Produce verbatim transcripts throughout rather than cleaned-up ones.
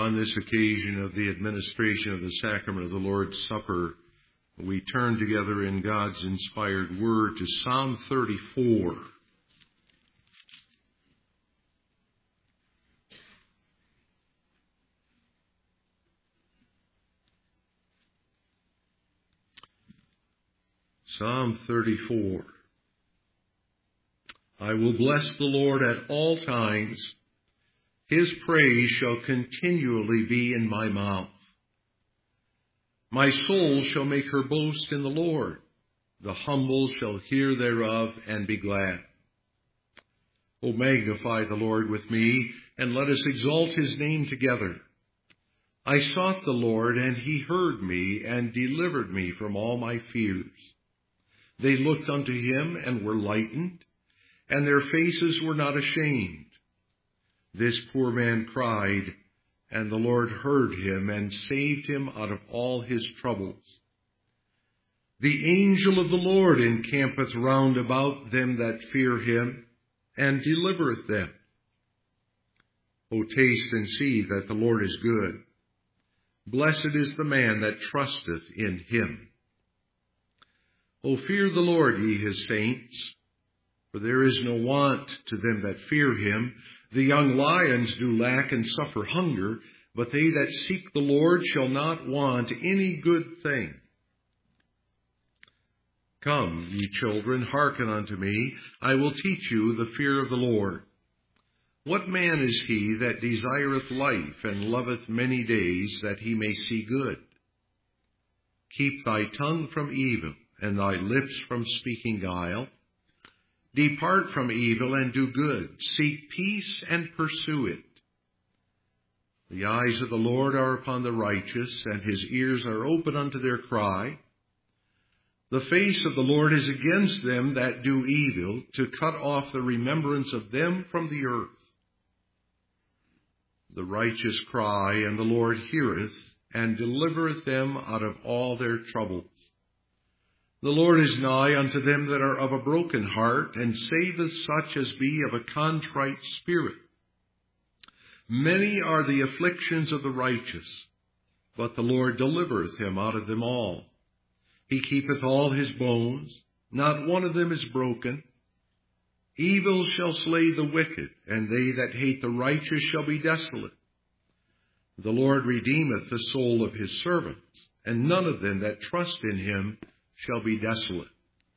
On this occasion of the administration of the sacrament of the Lord's Supper, we turn together in God's inspired word to Psalm thirty-four. Psalm thirty-four. I will bless the Lord at all times. His praise shall continually be in my mouth. My soul shall make her boast in the Lord. The humble shall hear thereof and be glad. O magnify the Lord with me, and let us exalt his name together. I sought the Lord, and he heard me, and delivered me from all my fears. They looked unto him, and were lightened, and their faces were not ashamed. This poor man cried, and the Lord heard him, and saved him out of all his troubles. The angel of the Lord encampeth round about them that fear him, and delivereth them. O taste and see that the Lord is good. Blessed is the man that trusteth in him. O fear the Lord, ye his saints, for there is no want to them that fear him. The young lions do lack and suffer hunger, but they that seek the Lord shall not want any good thing. Come, ye children, hearken unto me. I will teach you the fear of the Lord. What man is he that desireth life, and loveth many days, that he may see good? Keep thy tongue from evil, and thy lips from speaking guile. Depart from evil and do good. Seek peace and pursue it. The eyes of the Lord are upon the righteous, and his ears are open unto their cry. The face of the Lord is against them that do evil, to cut off the remembrance of them from the earth. The righteous cry, and the Lord heareth, and delivereth them out of all their troubles. The Lord is nigh unto them that are of a broken heart, and saveth such as be of a contrite spirit. Many are the afflictions of the righteous, but the Lord delivereth him out of them all. He keepeth all his bones, not one of them is broken. Evil shall slay the wicked, and they that hate the righteous shall be desolate. The Lord redeemeth the soul of his servants, and none of them that trust in him shall be desolate.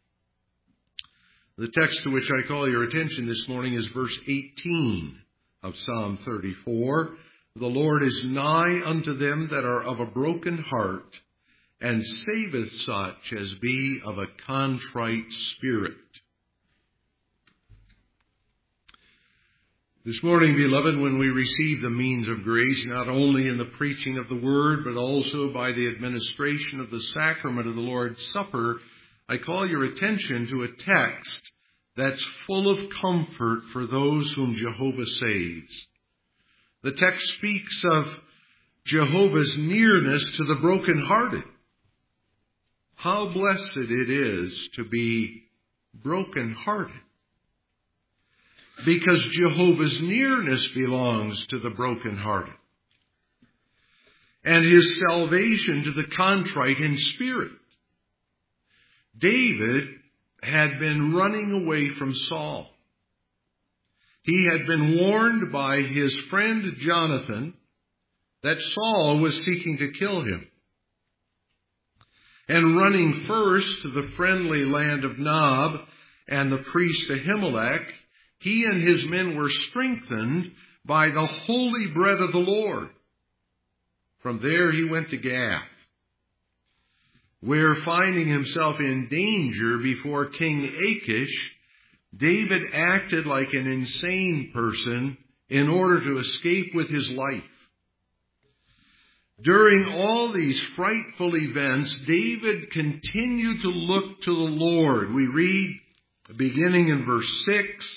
The text to which I call your attention this morning is verse eighteen of Psalm thirty-four. The Lord is nigh unto them that are of a broken heart, and saveth such as be of a contrite spirit. This morning, beloved, when we receive the means of grace, not only in the preaching of the word, but also by the administration of the sacrament of the Lord's Supper, I call your attention to a text that's full of comfort for those whom Jehovah saves. The text speaks of Jehovah's nearness to the brokenhearted. How blessed it is to be brokenhearted, because Jehovah's nearness belongs to the brokenhearted, and his salvation to the contrite in spirit. David had been running away from Saul. He had been warned by his friend Jonathan that Saul was seeking to kill him. And running first to the friendly land of Nob and the priest Ahimelech, he and his men were strengthened by the holy bread of the Lord. From there he went to Gath, where, finding himself in danger before King Achish, David acted like an insane person in order to escape with his life. During all these frightful events, David continued to look to the Lord. We read, beginning in verse six,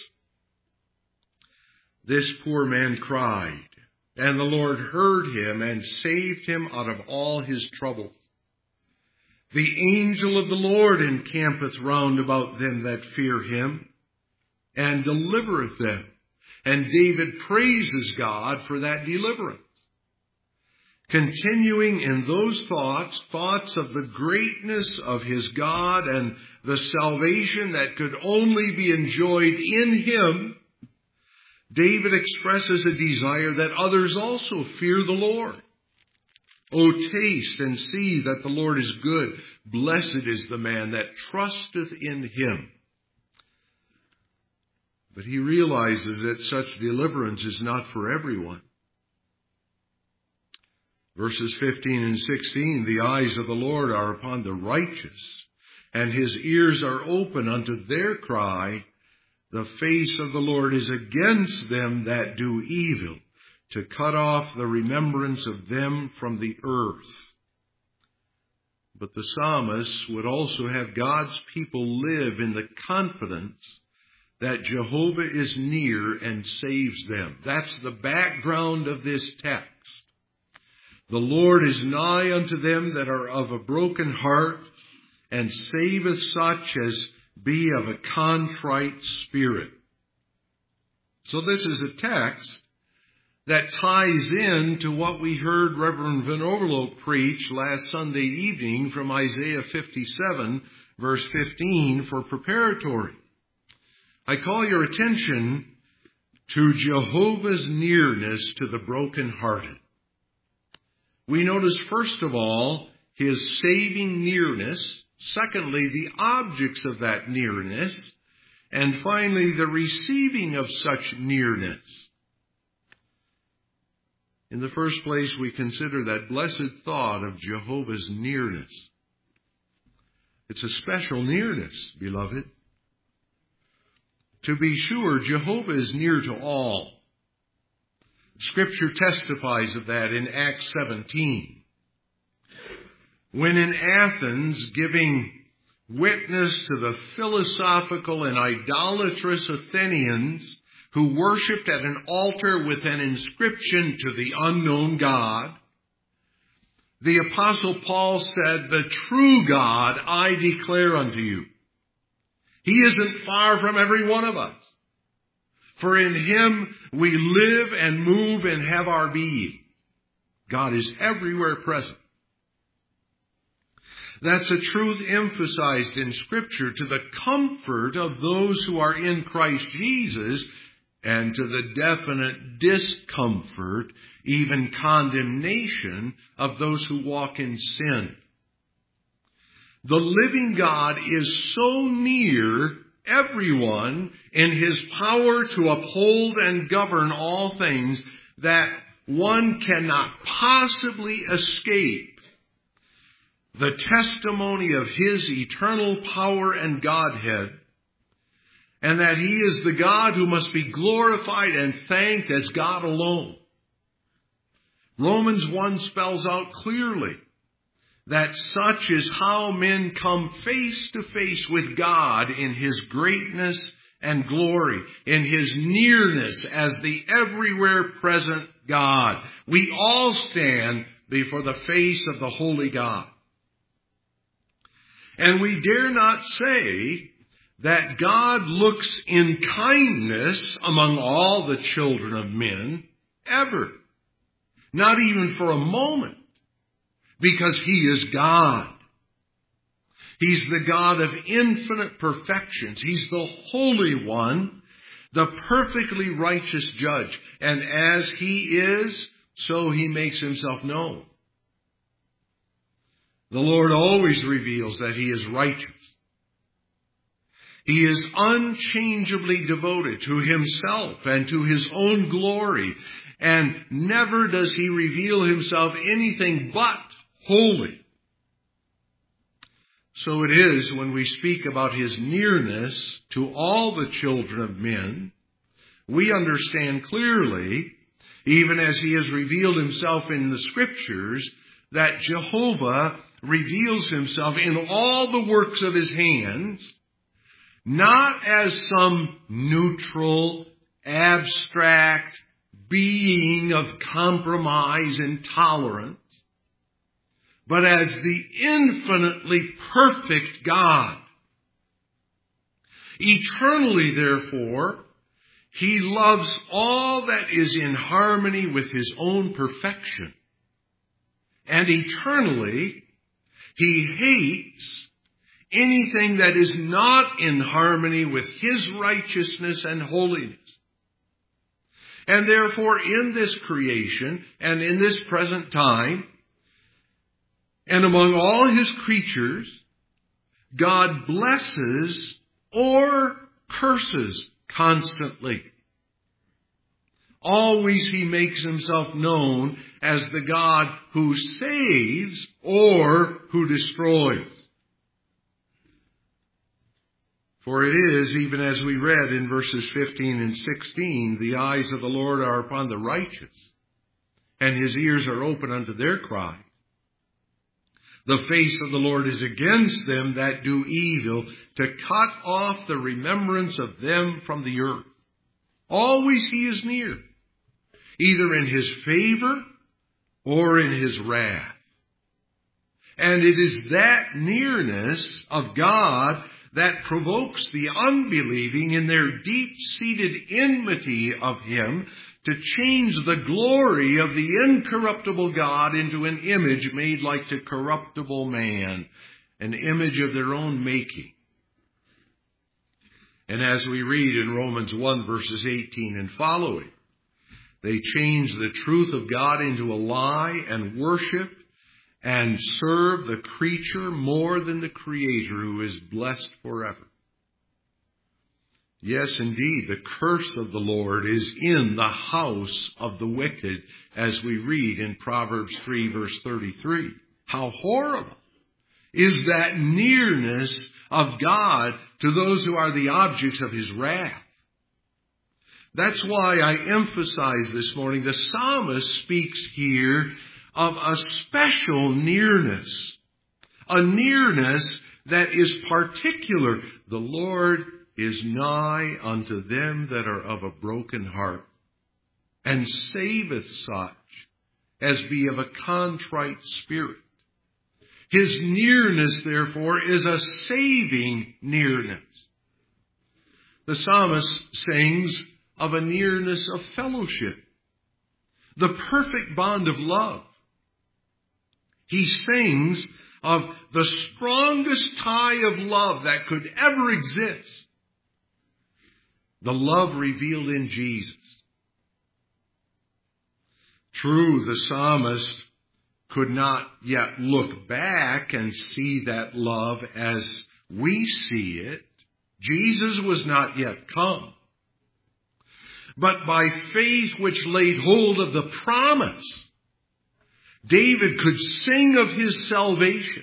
this poor man cried, and the Lord heard him and saved him out of all his troubles. The angel of the Lord encampeth round about them that fear him, and delivereth them. And David praises God for that deliverance. continuing in those thoughts, thoughts of the greatness of his God and the salvation that could only be enjoyed in him, David expresses a desire that others also fear the Lord. O taste and see that the Lord is good. Blessed is the man that trusteth in him. But he realizes that such deliverance is not for everyone. Verses fifteen and sixteen, the eyes of the Lord are upon the righteous, and his ears are open unto their cry. The face of the Lord is against them that do evil, to cut off the remembrance of them from the earth. But the psalmist would also have God's people live in the confidence that Jehovah is near and saves them. That's the background of this text. The Lord is nigh unto them that are of a broken heart, and saveth such as be of a contrite spirit. So this is a text that ties in to what we heard Reverend Van Overloop preach last Sunday evening from Isaiah fifty-seven, verse fifteen, for preparatory. I call your attention to Jehovah's nearness to the brokenhearted. We notice, first of all, his saving nearness. Secondly, the objects of that nearness. And finally, the receiving of such nearness. In the first place, we consider that blessed thought of Jehovah's nearness. It's a special nearness, beloved. To be sure, Jehovah is near to all. Scripture testifies of that in Acts seventeen. When in Athens, giving witness to the philosophical and idolatrous Athenians who worshipped at an altar with an inscription to the unknown God, the Apostle Paul said, the true God I declare unto you. He isn't far from every one of us. For in him we live and move and have our being. God is everywhere present. That's a truth emphasized in Scripture to the comfort of those who are in Christ Jesus, and to the definite discomfort, even condemnation, of those who walk in sin. The living God is so near everyone in his power to uphold and govern all things that one cannot possibly escape the testimony of his eternal power and Godhead, and that he is the God who must be glorified and thanked as God alone. Romans one spells out clearly that such is how men come face to face with God in his greatness and glory, in his nearness as the everywhere present God. We all stand before the face of the holy God. And we dare not say that God looks in kindness among all the children of men, ever. Not even for a moment. Because he is God. He's the God of infinite perfections. He's the Holy One, the perfectly righteous judge. And as he is, so he makes himself known. The Lord always reveals that he is righteous. He is unchangeably devoted to himself and to his own glory. And never does he reveal himself anything but holy. So it is when we speak about his nearness to all the children of men, we understand clearly, even as he has revealed himself in the Scriptures, that Jehovah reveals himself in all the works of his hands, not as some neutral, abstract being of compromise and tolerance, but as the infinitely perfect God. Eternally, therefore, he loves all that is in harmony with his own perfection. and eternally, he hates anything that is not in harmony with his righteousness and holiness. And therefore, in this creation and in this present time, and among all his creatures, God blesses or curses constantly. Always he makes himself known as the God who saves or who destroys. For it is, even as we read in verses fifteen and sixteen, the eyes of the Lord are upon the righteous, and his ears are open unto their cry. The face of the Lord is against them that do evil, to cut off the remembrance of them from the earth. Always he is near, either in his favor or in his wrath. And it is that nearness of God that provokes the unbelieving in their deep-seated enmity of him to change the glory of the incorruptible God into an image made like to corruptible man, an image of their own making. And as we read in Romans one, verses eighteen and following, they change the truth of God into a lie and worship and serve the creature more than the Creator, who is blessed forever. Yes, indeed, the curse of the Lord is in the house of the wicked, as we read in Proverbs three, verse thirty-three. How horrible is that nearness of God to those who are the objects of his wrath. That's why I emphasize this morning, the psalmist speaks here of a special nearness, a nearness that is particular. The Lord is nigh unto them that are of a broken heart, and saveth such as be of a contrite spirit. His nearness, therefore, is a saving nearness. The psalmist sings of a nearness of fellowship, the perfect bond of love. He sings of the strongest tie of love that could ever exist, the love revealed in Jesus. True, the psalmist could not yet look back and see that love as we see it. Jesus was not yet come. But by faith which laid hold of the promise, David could sing of his salvation.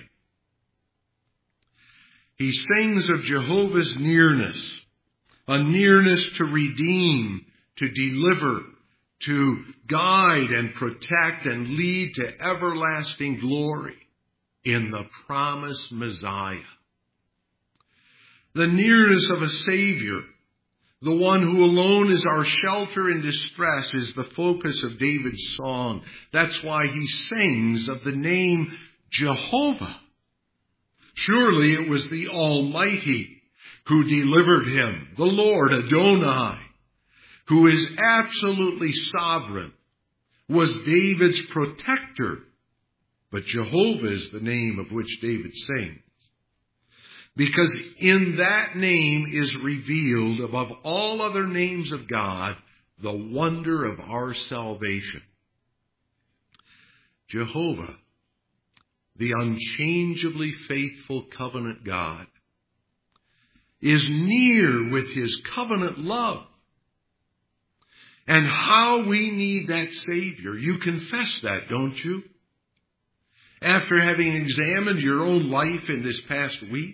He sings of Jehovah's nearness, a nearness to redeem, to deliver, to guide and protect and lead to everlasting glory in the promised Messiah. The nearness of a Savior, the one who alone is our shelter in distress, is the focus of David's song. That's why he sings of the name Jehovah. Surely it was the Almighty who delivered him, the Lord Adonai, who is absolutely sovereign, was David's protector. But Jehovah is the name of which David sings, because in that name is revealed, above all other names of God, the wonder of our salvation. Jehovah, the unchangeably faithful covenant God, is near with his covenant love. And how we need that Savior. You confess that, don't you? After having examined your own life in this past week,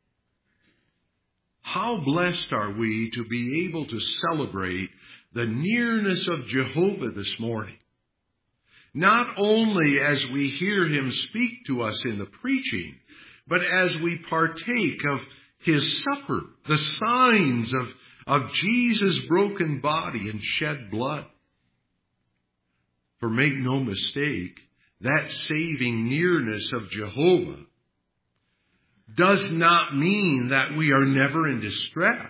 how blessed are we to be able to celebrate the nearness of Jehovah this morning. Not only as we hear him speak to us in the preaching, but as we partake of his supper, the signs of, of Jesus' broken body and shed blood. For make no mistake, that saving nearness of Jehovah does not mean that we are never in distress.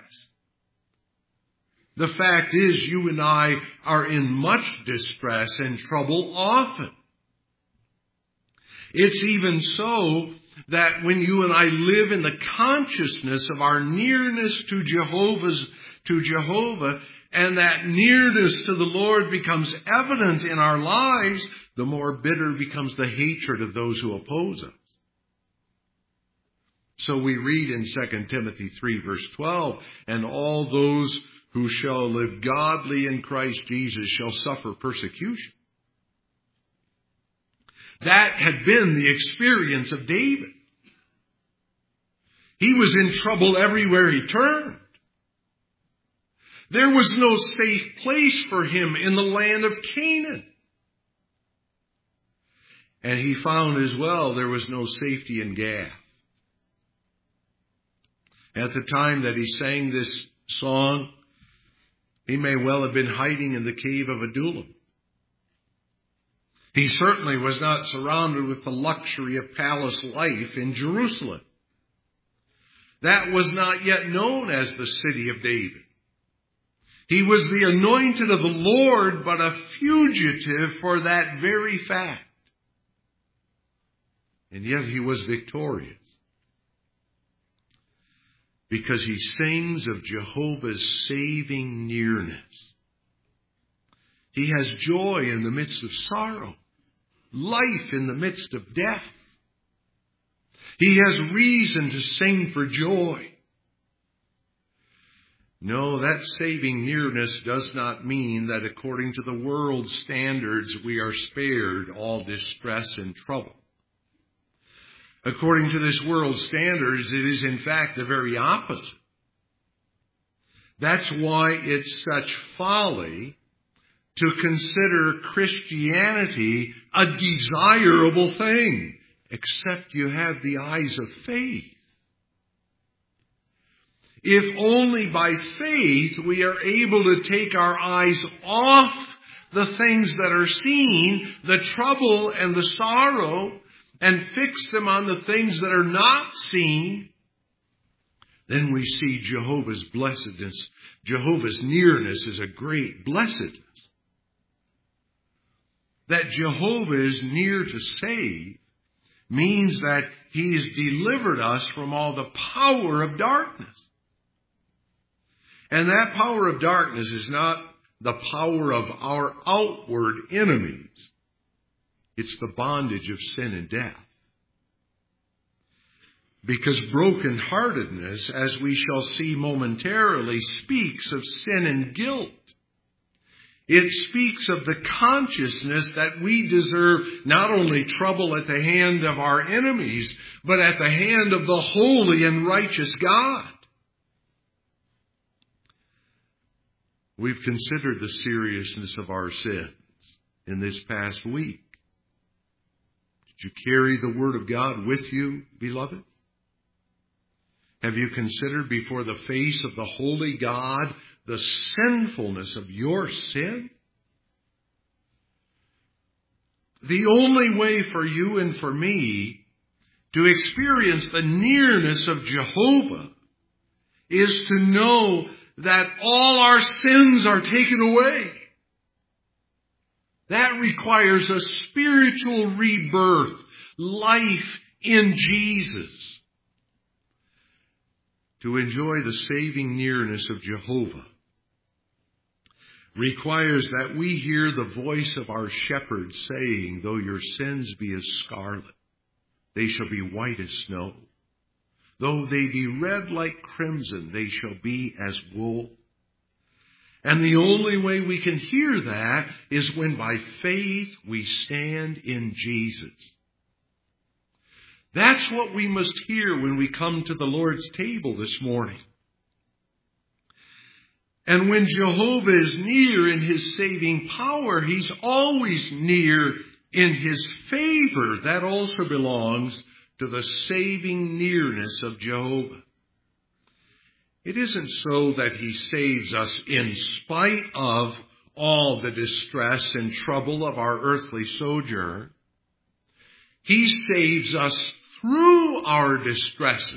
The fact is, you and I are in much distress and trouble often. It's even so that when you and I live in the consciousness of our nearness to Jehovah's, to Jehovah, and that nearness to the Lord becomes evident in our lives, the more bitter becomes the hatred of those who oppose us. So we read in Second Timothy three, verse twelve, and all those who shall live godly in Christ Jesus shall suffer persecution. That had been the experience of David. He was in trouble everywhere he turned. There was no safe place for him in the land of Canaan. And he found as well there was no safety in Gath. At the time that he sang this song, he may well have been hiding in the cave of Adullam. He certainly was not surrounded with the luxury of palace life in Jerusalem. That was not yet known as the city of David. He was the anointed of the Lord, but a fugitive for that very fact. And yet he was victorious, because he sings of Jehovah's saving nearness. He has joy in the midst of sorrow, life in the midst of death. He has reason to sing for joy. No, that saving nearness does not mean that according to the world's standards we are spared all distress and trouble. According to this world's standards, it is in fact the very opposite. That's why it's such folly to consider Christianity a desirable thing, except you have the eyes of faith. If only by faith we are able to take our eyes off the things that are seen, the trouble and the sorrow, and fix them on the things that are not seen, then we see Jehovah's blessedness. Jehovah's nearness is a great blessedness. That Jehovah is near to save means that he has delivered us from all the power of darkness. And that power of darkness is not the power of our outward enemies. It's the bondage of sin and death. Because brokenheartedness, as we shall see momentarily, speaks of sin and guilt. It speaks of the consciousness that we deserve not only trouble at the hand of our enemies, but at the hand of the holy and righteous God. We've considered the seriousness of our sins in this past week. Did you carry the Word of God with you, beloved? Have you considered before the face of the holy God the sinfulness of your sin? The only way for you and for me to experience the nearness of Jehovah is to know that all our sins are taken away. That requires a spiritual rebirth, life in Jesus. To enjoy the saving nearness of Jehovah requires that we hear the voice of our shepherd saying, though your sins be as scarlet, they shall be white as snow. Though they be red like crimson, they shall be as wool. And the only way we can hear that is when by faith we stand in Jesus. That's what we must hear when we come to the Lord's table this morning. And when Jehovah is near in his saving power, he's always near in his favor. That also belongs to the saving nearness of Jehovah. It isn't so that he saves us in spite of all the distress and trouble of our earthly sojourn. He saves us through our distresses.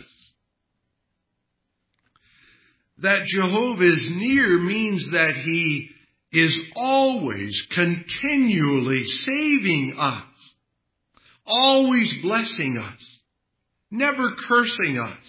That Jehovah is near means that he is always, continually saving us. always blessing us, never cursing us.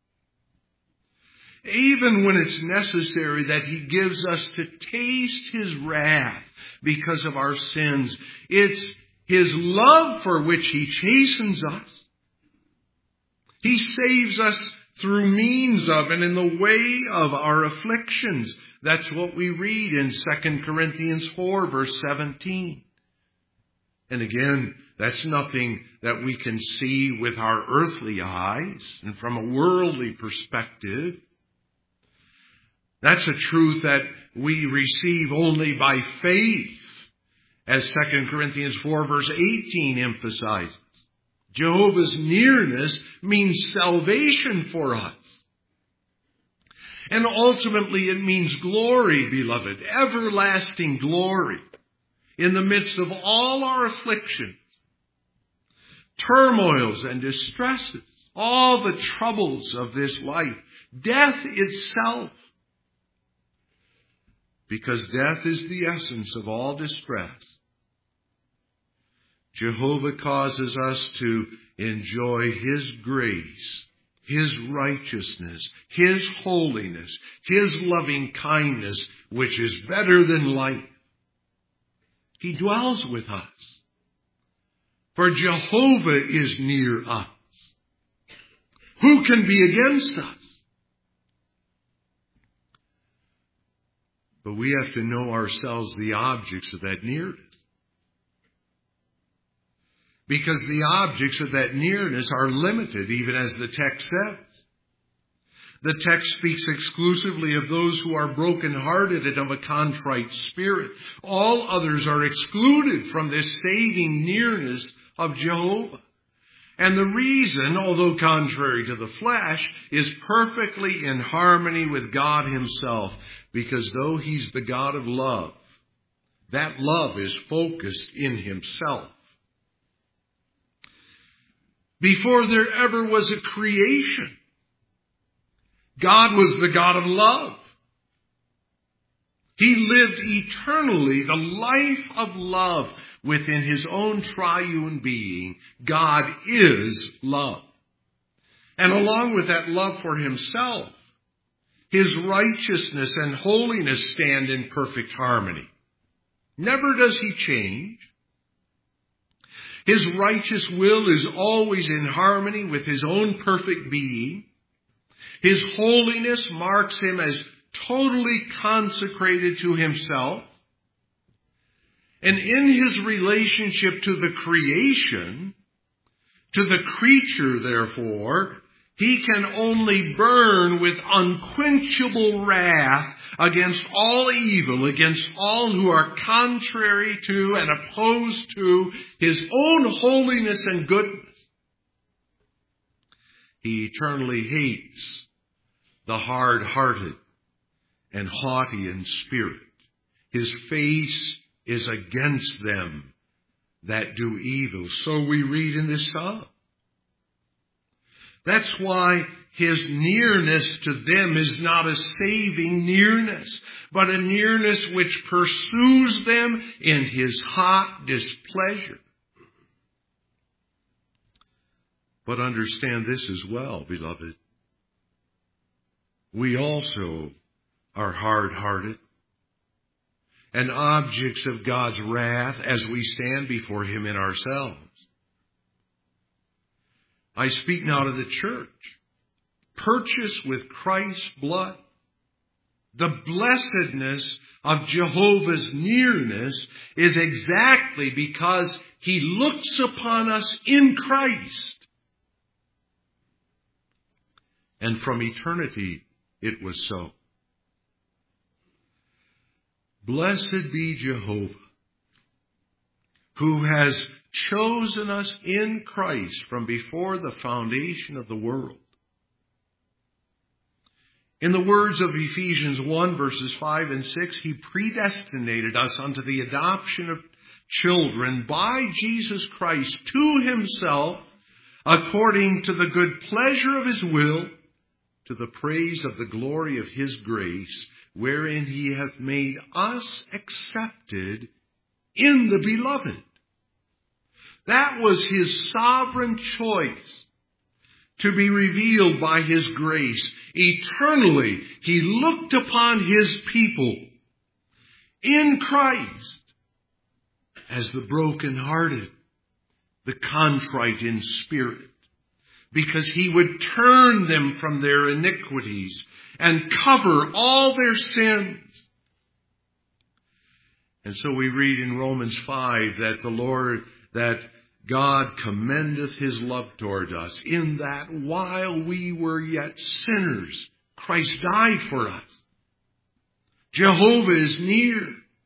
Even when it's necessary that he gives us to taste his wrath because of our sins, it's his love for which he chastens us. He saves us through means of and in the way of our afflictions. That's what we read in Second Corinthians four, verse seventeen. And again, that's nothing that we can see with our earthly eyes and from a worldly perspective. That's a truth that we receive only by faith, as Second Corinthians four, verse eighteen emphasizes. Jehovah's nearness means salvation for us. And ultimately it means glory, beloved, everlasting glory in the midst of all our afflictions, turmoils and distresses, all the troubles of this life, death itself. Because death is the essence of all distress. Jehovah causes us to enjoy his grace, his righteousness, his holiness, his loving kindness, which is better than life. He dwells with us. For Jehovah is near us. Who can be against us? But we have to know ourselves the objects of that nearness. Because the objects of that nearness are limited, even as the text says. The text speaks exclusively of those who are brokenhearted and of a contrite spirit. All others are excluded from this saving nearness of Jehovah. And the reason, although contrary to the flesh, is perfectly in harmony with God himself. Because though he's the God of love, that love is focused in himself. Before there ever was a creation, God was the God of love. He lived eternally the life of love within his own triune being. God is love. And along with that love for himself, his righteousness and holiness stand in perfect harmony. Never does he change. His righteous will is always in harmony with his own perfect being. His holiness marks him as totally consecrated to himself. And in his relationship to the creation, to the creature, therefore, he can only burn with unquenchable wrath against all evil, against all who are contrary to and opposed to his own holiness and goodness. He eternally hates the hard-hearted and haughty in spirit. His face is against them that do evil. So we read in this psalm. That's why his nearness to them is not a saving nearness, but a nearness which pursues them in his hot displeasure. But understand this as well, beloved. We also are hard-hearted and objects of God's wrath as we stand before him in ourselves. I speak now to the church, purchased with Christ's blood. The blessedness of Jehovah's nearness is exactly because he looks upon us in Christ. And from eternity it was so. Blessed be Jehovah, who has chosen us in Christ from before the foundation of the world. In the words of Ephesians one, verses five and six, he predestinated us unto the adoption of children by Jesus Christ to himself, according to the good pleasure of his will, to the praise of the glory of his grace, wherein he hath made us accepted in the beloved. That was his sovereign choice to be revealed by his grace. Eternally, he looked upon his people in Christ as the brokenhearted, the contrite in spirit, because he would turn them from their iniquities and cover all their sins. And so we read in Romans five that the Lord, that God commendeth his love toward us, in that while we were yet sinners, Christ died for us. Jehovah is near.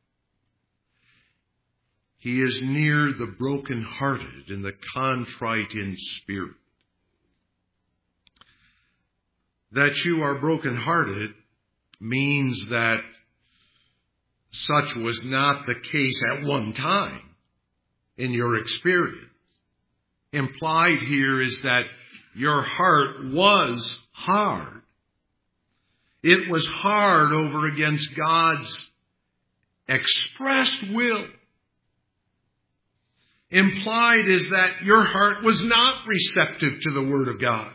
He is near the brokenhearted and the contrite in spirit. That you are brokenhearted means that such was not the case at one time in your experience. Implied here is that your heart was hard. It was hard over against God's expressed will. Implied is that your heart was not receptive to the Word of God.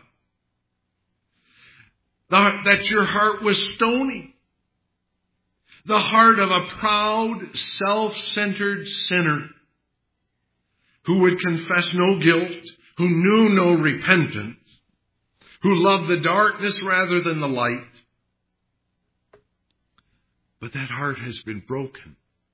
That your heart was stony. The heart of a proud, self-centered sinner who would confess no guilt, who knew no repentance, who loved the darkness rather than the light. But that heart has been broken.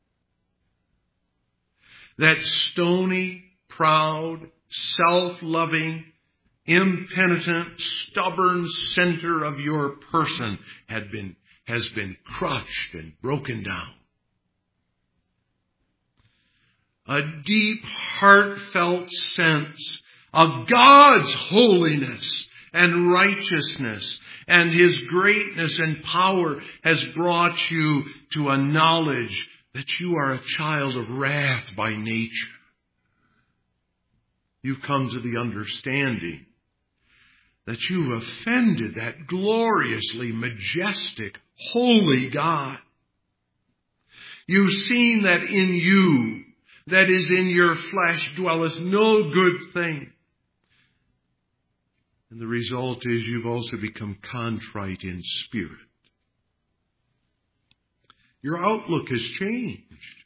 That stony, proud, self-loving, impenitent, stubborn center of your person had been, has been crushed and broken down. A deep, heartfelt sense of God's holiness and righteousness and his greatness and power has brought you to a knowledge that you are a child of wrath by nature. You've come to the understanding that you've offended that gloriously majestic, holy God. You've seen that in you, that is in your flesh, dwelleth no good thing. And the result is you've also become contrite in spirit. Your outlook has changed.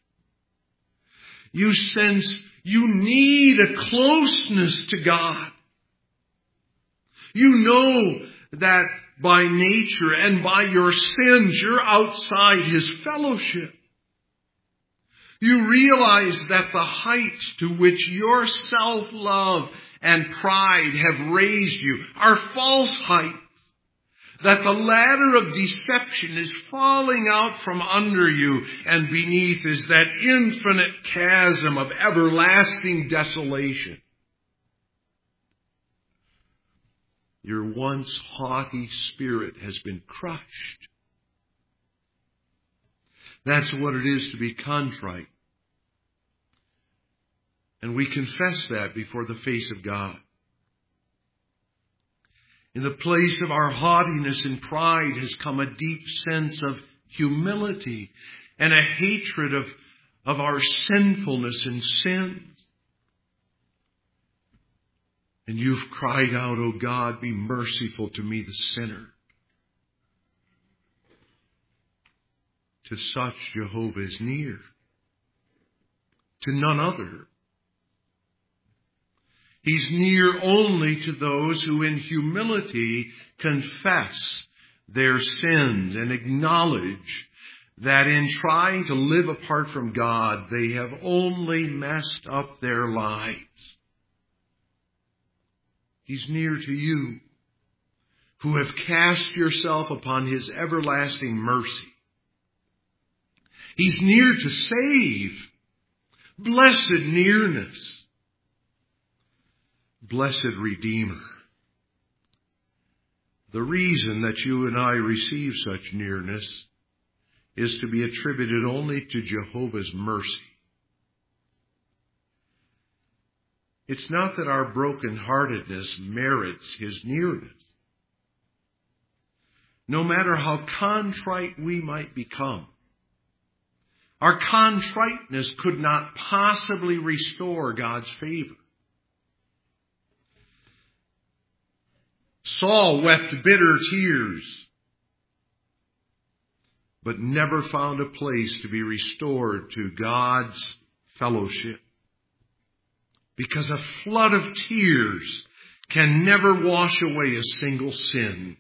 You sense you need a closeness to God. You know that by nature and by your sins, you're outside his fellowship. You realize that the heights to which your self-love and pride have raised you are false heights. That the ladder of deception is falling out from under you, and beneath is that infinite chasm of everlasting desolation. Your once haughty spirit has been crushed. That's what it is to be contrite. And we confess that before the face of God. In the place of our haughtiness and pride has come a deep sense of humility and a hatred of, of our sinfulness and sins. And you've cried out, "O God, be merciful to me, the sinner." To such Jehovah is near. To none other. He's near only to those who in humility confess their sins and acknowledge that in trying to live apart from God, they have only messed up their lives. He's near to you who have cast yourself upon his everlasting mercy. He's near to save. Blessed nearness. Blessed Redeemer. The reason that you and I receive such nearness is to be attributed only to Jehovah's mercy. It's not that our brokenheartedness merits his nearness. No matter how contrite we might become, Our contriteness could not possibly restore God's favor. Saul wept bitter tears, but never found a place to be restored to God's fellowship. Because a flood of tears can never wash away a single sin.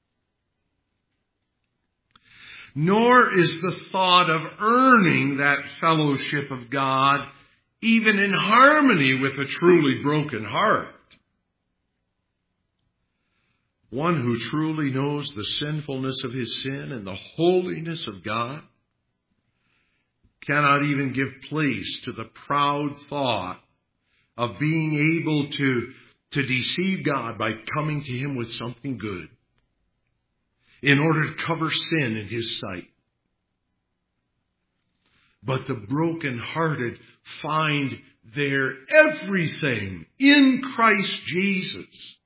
Nor is the thought of earning that fellowship of God even in harmony with a truly broken heart. One who truly knows the sinfulness of his sin and the holiness of God cannot even give place to the proud thought of being able to, to deceive God by coming to Him with something good in order to cover sin in His sight. But the brokenhearted find their everything in Christ Jesus.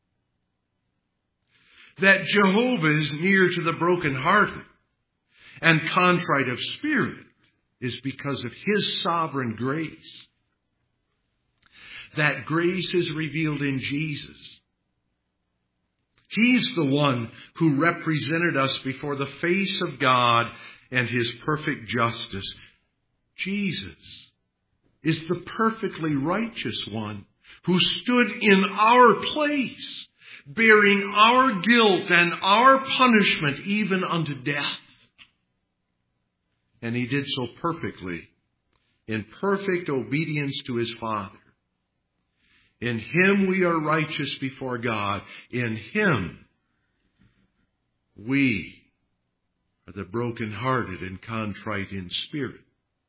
That Jehovah is near to the brokenhearted and contrite of spirit is because of His sovereign grace. That grace is revealed in Jesus. He's the one who represented us before the face of God and His perfect justice. Jesus is the perfectly righteous one who stood in our place, bearing our guilt and our punishment even unto death. And He did so perfectly, in perfect obedience to His Father. In Him we are righteous before God. In Him we are the brokenhearted and contrite in spirit.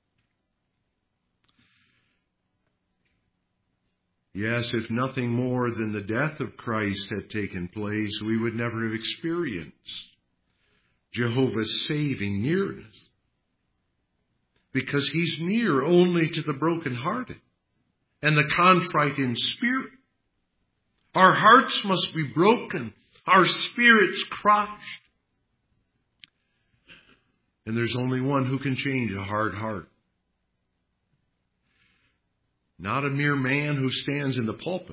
Yes, if nothing more than the death of Christ had taken place, we would never have experienced Jehovah's saving nearness. Because He's near only to the brokenhearted and the contrite in spirit. Our hearts must be broken, our spirits crushed. And there's only one who can change a hard heart. Not a mere man who stands in the pulpit,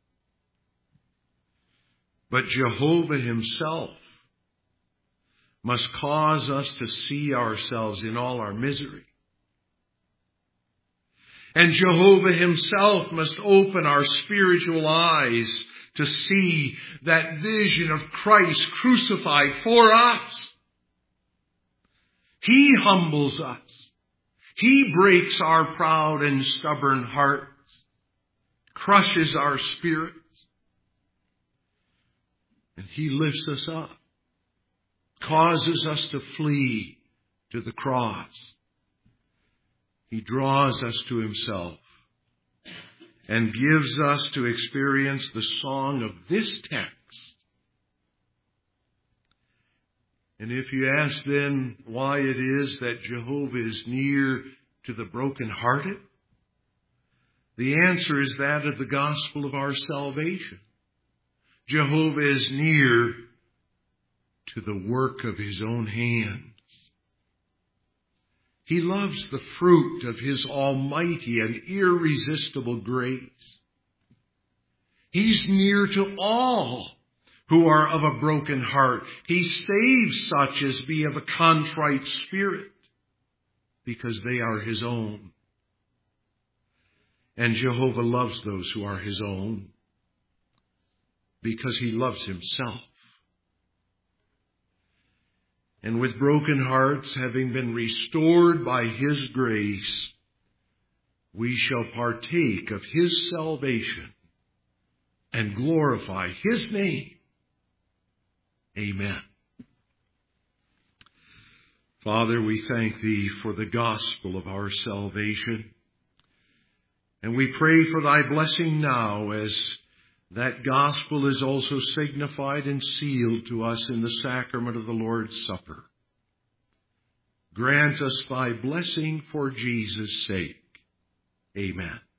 but Jehovah Himself must cause us to see ourselves in all our misery. And Jehovah Himself must open our spiritual eyes to see that vision of Christ crucified for us. He humbles us. He breaks our proud and stubborn hearts, crushes our spirits, and He lifts us up, causes us to flee to the cross. He draws us to Himself and gives us to experience the song of this text. And if you ask then why it is that Jehovah is near to the brokenhearted, the answer is that of the gospel of our salvation. Jehovah is near to the work of His own hands. He loves the fruit of His almighty and irresistible grace. He's near to all who are of a broken heart. He saves such as be of a contrite spirit, because they are His own. And Jehovah loves those who are His own, because He loves Himself. And with broken hearts having been restored by His grace, we shall partake of His salvation and glorify His name. Amen. Father, we thank Thee for the gospel of our salvation. And we pray for Thy blessing now as that gospel is also signified and sealed to us in the sacrament of the Lord's Supper. Grant us Thy blessing for Jesus' sake. Amen.